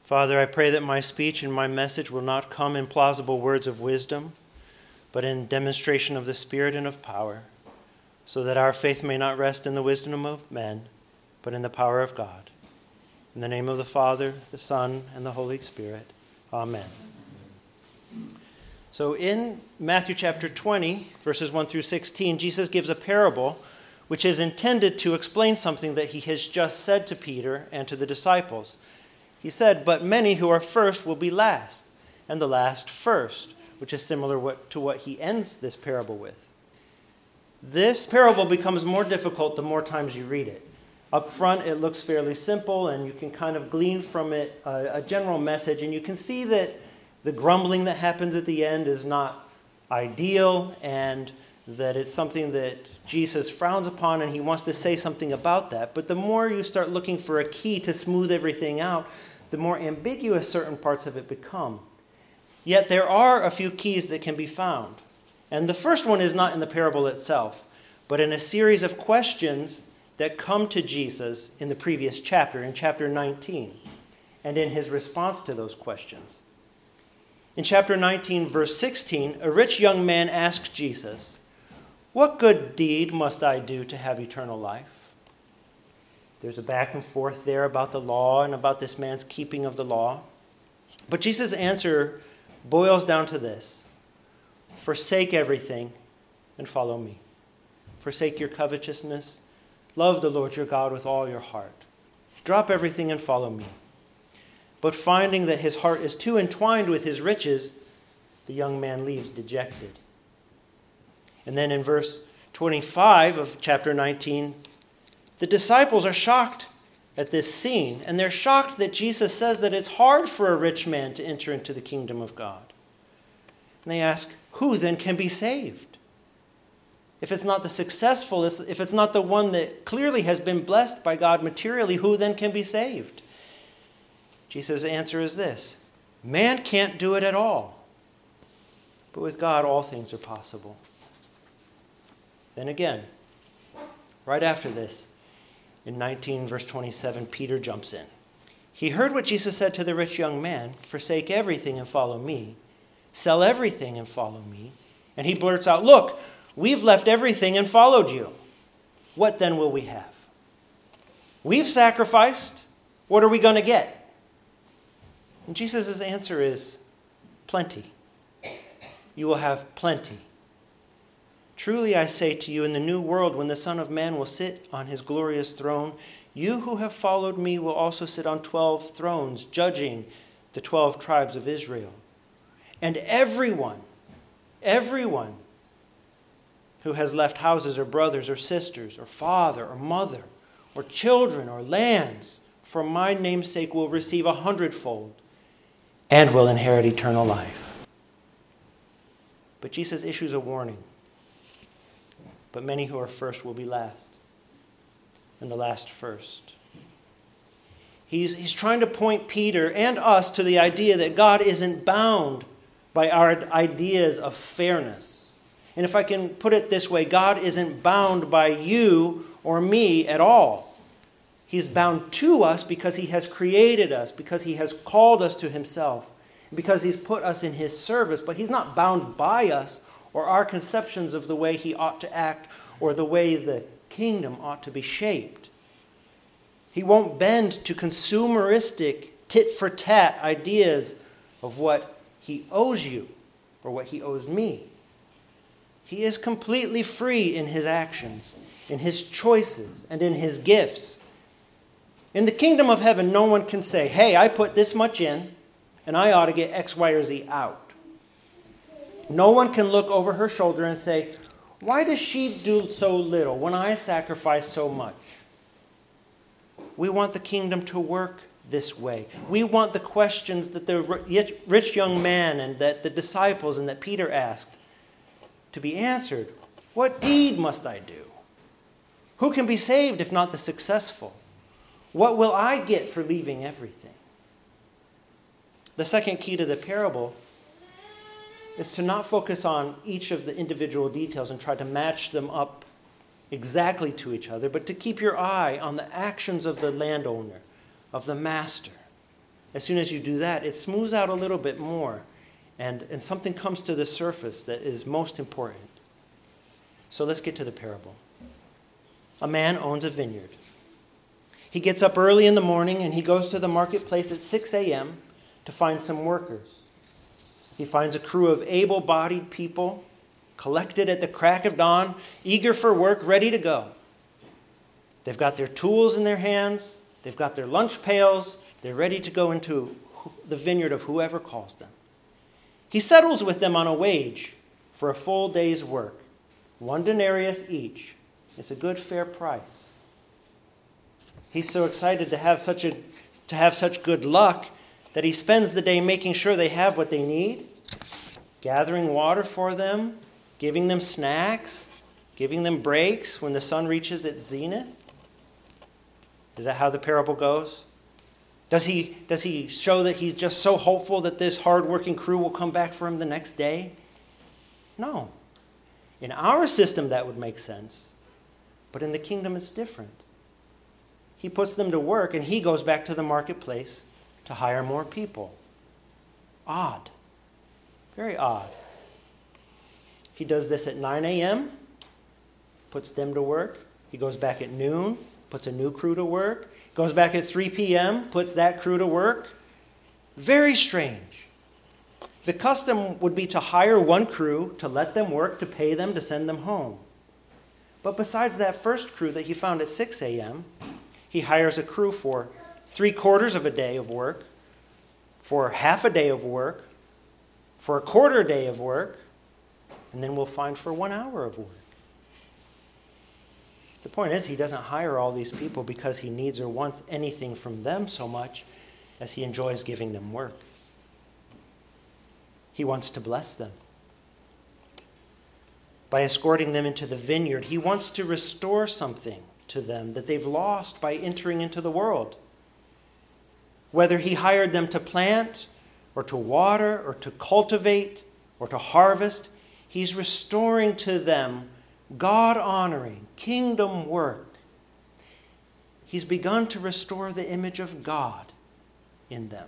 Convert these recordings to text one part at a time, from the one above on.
Father, I pray that my speech and my message will not come in plausible words of wisdom, but in demonstration of the Spirit and of power, so that our faith may not rest in the wisdom of men, but in the power of God. In the name of the Father, the Son, and the Holy Spirit. Amen. So in Matthew chapter 20, verses 1 through 16, Jesus gives a parable which is intended to explain something that he has just said to Peter and to the disciples. He said, "But many who are first will be last, and the last first," which is similar to what he ends this parable with. This parable becomes more difficult the more times you read it. Up front, it looks fairly simple, and you can kind of glean from it a general message, and you can see that the grumbling that happens at the end is not ideal, and that it's something that Jesus frowns upon, and he wants to say something about that. But the more you start looking for a key to smooth everything out, the more ambiguous certain parts of it become. Yet there are a few keys that can be found. And the first one is not in the parable itself, but in a series of questions that come to Jesus in the previous chapter, in chapter 19, and in his response to those questions. In chapter 19, verse 16, a rich young man asked Jesus, "What good deed must I do to have eternal life?" There's a back and forth there about the law and about this man's keeping of the law. But Jesus' answer boils down to this: forsake everything and follow me. Forsake your covetousness. Love the Lord your God with all your heart. Drop everything and follow me. But finding that his heart is too entwined with his riches, the young man leaves dejected. And then in verse 25 of chapter 19, the disciples are shocked at this scene, and they're shocked that Jesus says that it's hard for a rich man to enter into the kingdom of God. And they ask, who then can be saved? If it's not the successful, if it's not the one that clearly has been blessed by God materially, who then can be saved? Jesus' answer is this: man can't do it at all, but with God all things are possible. Then again, right after this, in 19 verse 27, Peter jumps in. He heard what Jesus said to the rich young man, "Forsake everything and follow me. Sell everything and follow me." And he blurts out, "Look, we've left everything and followed you. What then will we have? We've sacrificed. What are we going to get?" And Jesus' answer is plenty. You will have plenty. Truly I say to you, in the new world, when the Son of Man will sit on his glorious throne, you who have followed me will also sit on 12 thrones, judging the 12 tribes of Israel. And everyone who has left houses or brothers or sisters or father or mother or children or lands for my name's sake will receive 100-fold and will inherit eternal life. But Jesus issues a warning. But many who are first will be last, and the last first. He's trying to point Peter and us to the idea that God isn't bound by our ideas of fairness. And if I can put it this way, God isn't bound by you or me at all. He's bound to us because he has created us, because he has called us to himself, because he's put us in his service. But he's not bound by us or our conceptions of the way he ought to act or the way the kingdom ought to be shaped. He won't bend to consumeristic, tit-for-tat ideas of what he owes you or what he owes me. He is completely free in his actions, in his choices, and in his gifts. In the kingdom of heaven, no one can say, "Hey, I put this much in, and I ought to get X, Y, or Z out." No one can look over her shoulder and say, "Why does she do so little when I sacrifice so much?" We want the kingdom to work this way. We want the questions that the rich young man and that the disciples and that Peter asked to be answered. What deed must I do? Who can be saved if not the successful? What will I get for leaving everything? The second key to the parable is to not focus on each of the individual details and try to match them up exactly to each other, but to keep your eye on the actions of the landowner, of the master. as soon as you do that, it smooths out a little bit more, and something comes to the surface that is most important. So let's get to the parable. A man owns a vineyard. He gets up early in the morning and he goes to the marketplace at 6 a.m. to find some workers. He finds a crew of able-bodied people collected at the crack of dawn, eager for work, ready to go. They've got their tools in their hands. They've got their lunch pails. They're ready to go into the vineyard of whoever calls them. He settles with them on a wage for a full day's work, 1 denarius each. It's a good, fair price. He's so excited to have such good luck that he spends the day making sure they have what they need, gathering water for them, giving them snacks, giving them breaks when the sun reaches its zenith. Is that how the parable goes? Does he show that he's just so hopeful that this hardworking crew will come back for him the next day? No. In our system, that would make sense. But in the kingdom, it's different. He puts them to work, and he goes back to the marketplace to hire more people. Odd. Very odd. He does this at 9 a.m., puts them to work. He goes back at noon, puts a new crew to work. Goes back at 3 p.m., puts that crew to work. Very strange. The custom would be to hire one crew, to let them work, to pay them, to send them home. But besides that first crew that he found at 6 a.m., he hires a crew for 3/4 of a day of work, for half a day of work, for a quarter day of work, and then we'll find for 1 hour of work. The point is, he doesn't hire all these people because he needs or wants anything from them so much as he enjoys giving them work. He wants to bless them. By escorting them into the vineyard, he wants to restore something to them that they've lost by entering into the world. Whether he hired them to plant or to water or to cultivate or to harvest, he's restoring to them God-honoring, kingdom work. He's begun to restore the image of God in them.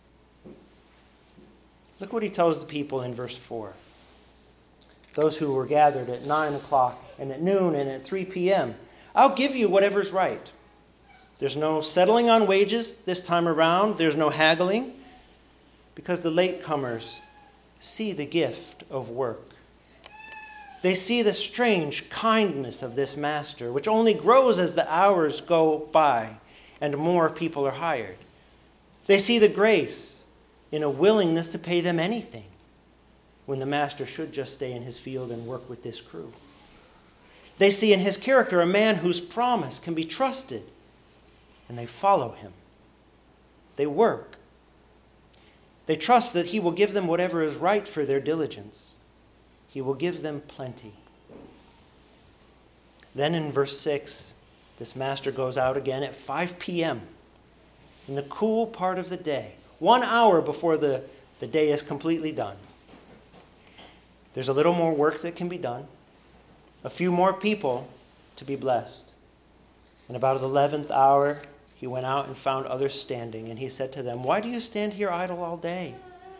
Look what he tells the people in verse 4. Those who were gathered at 9 o'clock and at noon and at 3 p.m. I'll give you whatever's right. There's no settling on wages this time around. There's no haggling, because the latecomers see the gift of work. They see the strange kindness of this master, which only grows as the hours go by and more people are hired. They see the grace in a willingness to pay them anything when the master should just stay in his field and work with this crew. They see in his character a man whose promise can be trusted, and they follow him. They work. They trust that he will give them whatever is right for their diligence. He will give them plenty. Then in verse 6, this master goes out again at 5 p.m. in the cool part of the day, 1 hour before the day is completely done. There's a little more work that can be done, a few more people to be blessed. And about the 11th hour, he went out and found others standing, and he said to them, "Why do you stand here idle all day?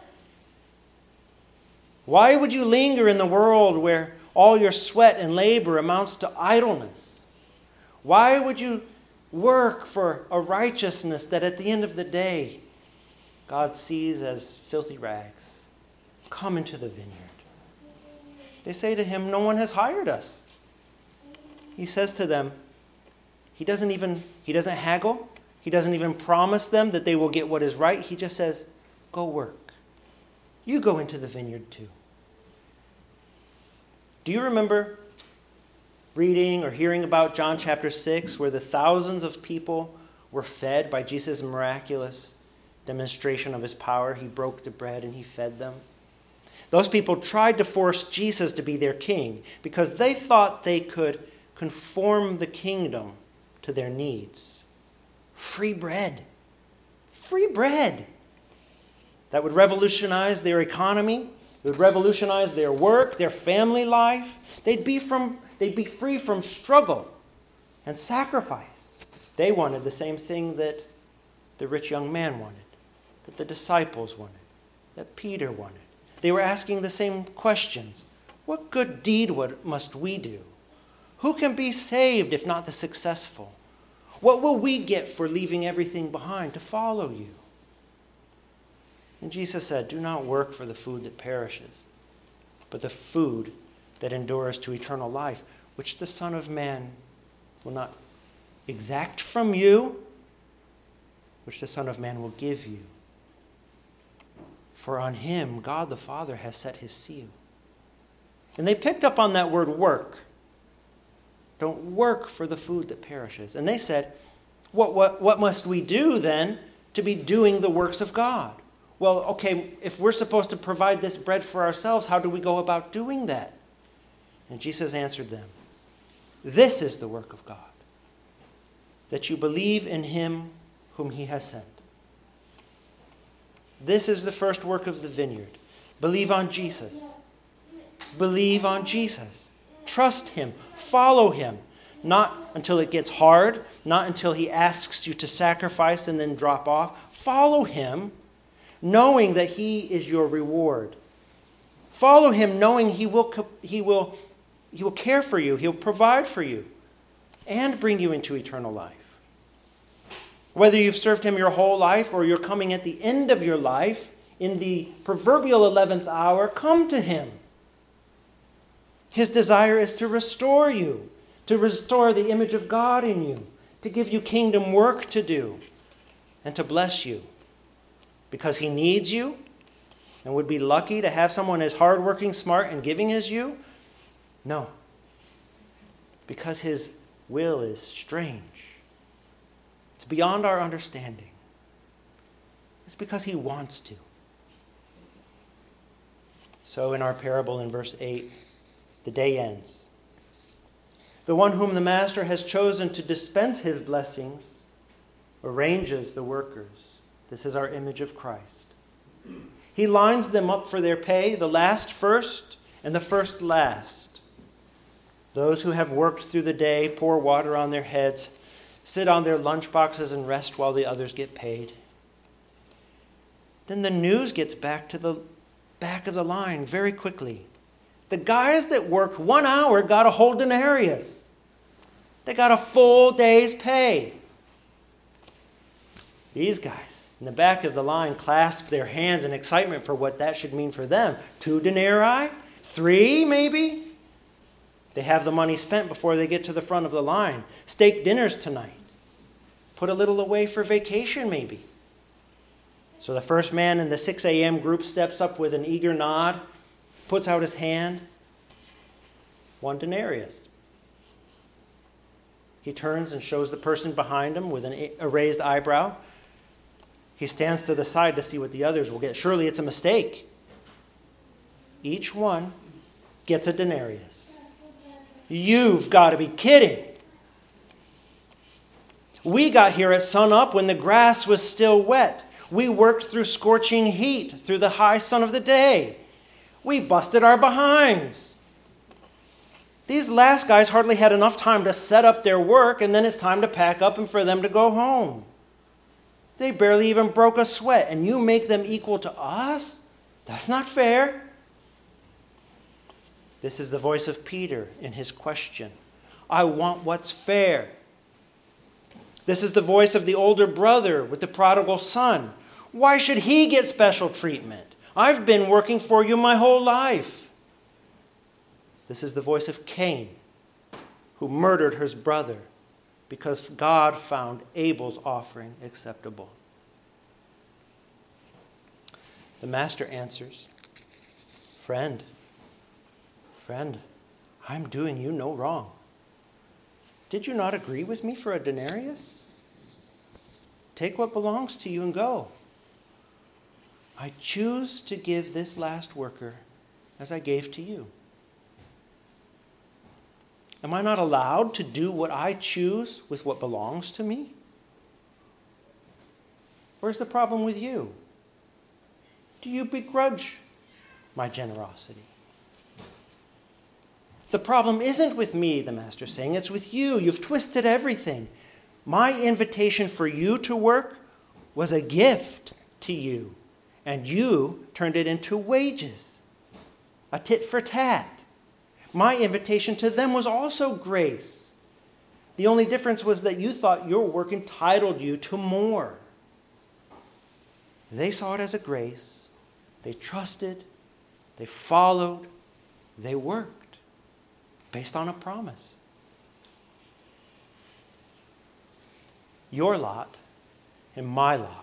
Why would you linger in the world where all your sweat and labor amounts to idleness? Why would you work for a righteousness that at the end of the day God sees as filthy rags? Come into the vineyard." They say to him, "No one has hired us." He says to them, he doesn't haggle. He doesn't even promise them that they will get what is right. He just says, "Go work. You go into the vineyard too." Do you remember reading or hearing about John chapter 6, where the thousands of people were fed by Jesus' miraculous demonstration of his power? He broke the bread and he fed them. Those people tried to force Jesus to be their king because they thought they could conform the kingdom to their needs. Free bread. Free bread. That would revolutionize their economy. It would revolutionize their work, their family life. They'd be free from struggle and sacrifice. They wanted the same thing that the rich young man wanted. that the disciples wanted, that Peter wanted. They were asking the same questions. What good deed must we do? Who can be saved if not the successful? What will we get for leaving everything behind to follow you? And Jesus said, do not work for the food that perishes, but the food that endures to eternal life, which the Son of Man will not exact from you, which the Son of Man will give you. For on him God the Father has set his seal. And they picked up on that word work. Don't work for the food that perishes. And they said, what must we do then to be doing the works of God? Well, okay, if we're supposed to provide this bread for ourselves, how do we go about doing that? And Jesus answered them, this is the work of God, that you believe in him whom he has sent. This is the first work of the vineyard. Believe on Jesus. Believe on Jesus. Trust him. Follow him. Not until it gets hard. Not until he asks you to sacrifice and then drop off. Follow him, knowing that he is your reward. Follow him, knowing he will care for you. He'll provide for you and bring you into eternal life. Whether you've served him your whole life or you're coming at the end of your life, in the proverbial 11th hour, come to him. His desire is to restore you, to restore the image of God in you, to give you kingdom work to do, and to bless you. Because he needs you and would be lucky to have someone as hardworking, smart, and giving as you? No. Because his will is strange. It's beyond our understanding. It's because he wants to. So in our parable in verse 8, the day ends. The one whom the master has chosen to dispense his blessings arranges the workers. This is our image of Christ. He lines them up for their pay, the last first and the first last. Those who have worked through the day pour water on their heads, sit on their lunch boxes and rest while the others get paid. Then the news gets back to the back of the line very quickly. The guys that worked 1 hour got a whole denarius. They got a full day's pay. These guys in the back of the line clasp their hands in excitement for what that should mean for them. 2 denarii? 3 maybe? They have the money spent before they get to the front of the line. Steak dinners tonight. Put a little away for vacation maybe. So the first man in the 6 a.m. group steps up with an eager nod, puts out his hand. 1 denarius. He turns and shows the person behind him with a raised eyebrow. He stands to the side to see what the others will get. Surely it's a mistake. Each one gets a denarius. You've got to be kidding. We got here at sunup when the grass was still wet. We worked through scorching heat, through the high sun of the day. We busted our behinds. These last guys hardly had enough time to set up their work, and then it's time to pack up and for them to go home. They barely even broke a sweat, and you make them equal to us? That's not fair. This is the voice of Peter in his question. I want what's fair. This is the voice of the older brother with the prodigal son. Why should he get special treatment? I've been working for you my whole life. This is the voice of Cain, who murdered his brother because God found Abel's offering acceptable. The master answers, Friend, I'm doing you no wrong. Did you not agree with me for a denarius? Take what belongs to you and go. I choose to give this last worker as I gave to you. Am I not allowed to do what I choose with what belongs to me? Where's the problem with you? Do you begrudge my generosity? The problem isn't with me, the master's saying. It's with you. You've twisted everything. My invitation for you to work was a gift to you, and you turned it into wages, a tit for tat. My invitation to them was also grace. The only difference was that you thought your work entitled you to more. They saw it as a grace. They trusted. They followed. They worked based on a promise. Your lot and my lot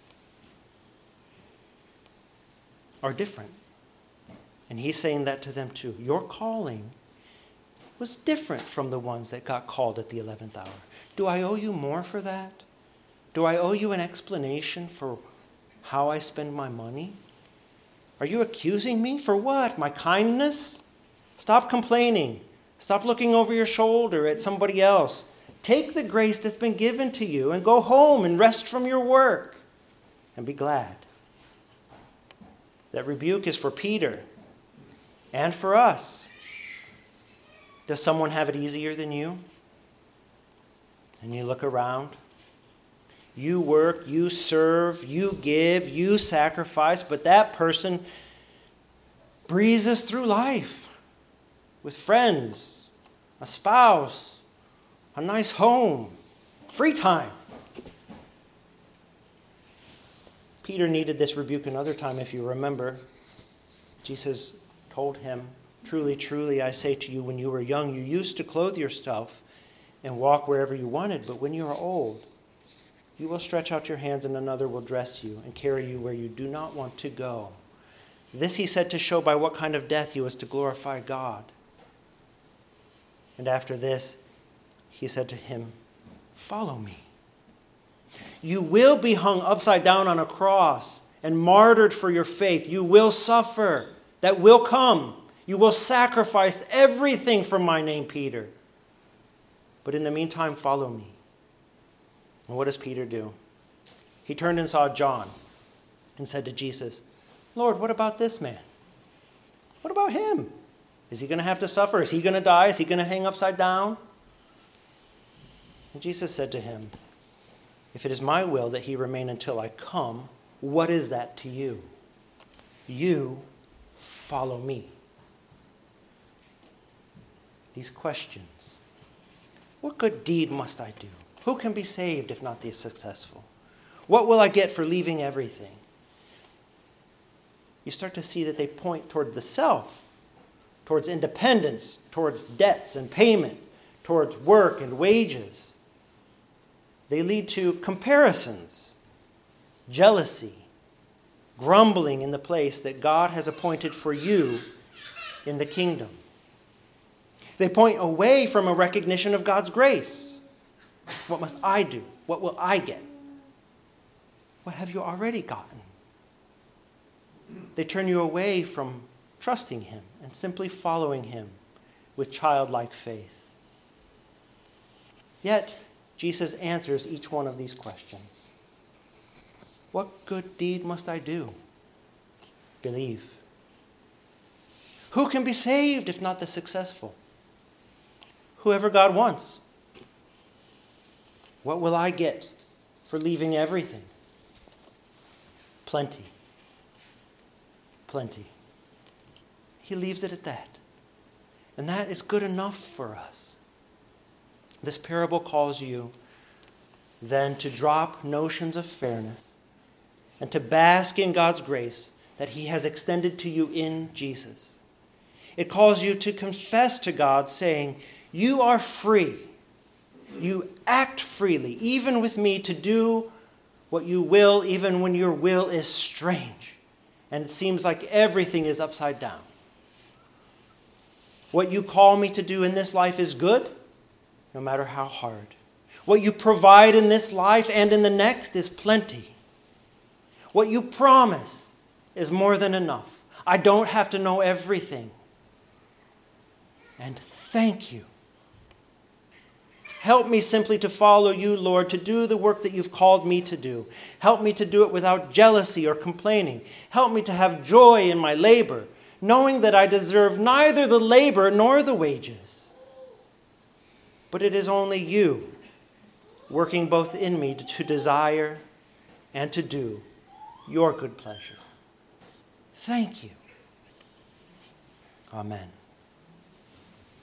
are different. And he's saying that to them too. Your calling was different from the ones that got called at the 11th hour. Do I owe you more for that? Do I owe you an explanation for how I spend my money? Are you accusing me for what? My kindness? Stop complaining. Stop looking over your shoulder at somebody else. Take the grace that's been given to you and go home and rest from your work and be glad. That rebuke is for Peter and for us. Does someone have it easier than you? And you look around. You work, you serve, you give, you sacrifice, but that person breezes through life with friends, a spouse, a nice home, free time. Peter needed this rebuke another time, if you remember. Jesus told him, "Truly, truly, I say to you, when you were young, you used to clothe yourself and walk wherever you wanted, but when you are old, you will stretch out your hands and another will dress you and carry you where you do not want to go." This he said to show by what kind of death he was to glorify God. And after this, he said to him, "Follow me." You will be hung upside down on a cross and martyred for your faith. You will suffer. That will come. You will sacrifice everything for my name, Peter. But in the meantime, follow me. And what does Peter do? He turned and saw John and said to Jesus, "Lord, what about this man? What about him? Is he going to have to suffer? Is he going to die? Is he going to hang upside down?" And Jesus said to him, "If it is my will that he remain until I come, what is that to you? You follow me." These questions. What good deed must I do? Who can be saved if not the successful? What will I get for leaving everything? You start to see that they point toward the self, towards independence, towards debts and payment, towards work and wages. They lead to comparisons, jealousy, grumbling in the place that God has appointed for you in the kingdom. They point away from a recognition of God's grace. What must I do? What will I get? What have you already gotten? They turn you away from trusting him and simply following him with childlike faith. Yet, Jesus answers each one of these questions. What good deed must I do? Believe. Who can be saved if not the successful? Whoever God wants. What will I get for leaving everything? Plenty. Plenty. He leaves it at that. And that is good enough for us. This parable calls you then to drop notions of fairness and to bask in God's grace that he has extended to you in Jesus. It calls you to confess to God, saying, "You are free. You act freely, even with me, to do what you will, even when your will is strange and it seems like everything is upside down. What you call me to do in this life is good, no matter how hard. What you provide in this life and in the next is plenty. What you promise is more than enough. I don't have to know everything. And thank you. Help me simply to follow you, Lord, to do the work that you've called me to do. Help me to do it without jealousy or complaining. Help me to have joy in my labor, knowing that I deserve neither the labor nor the wages. But it is only you working both in me to desire and to do your good pleasure. Thank you. Amen.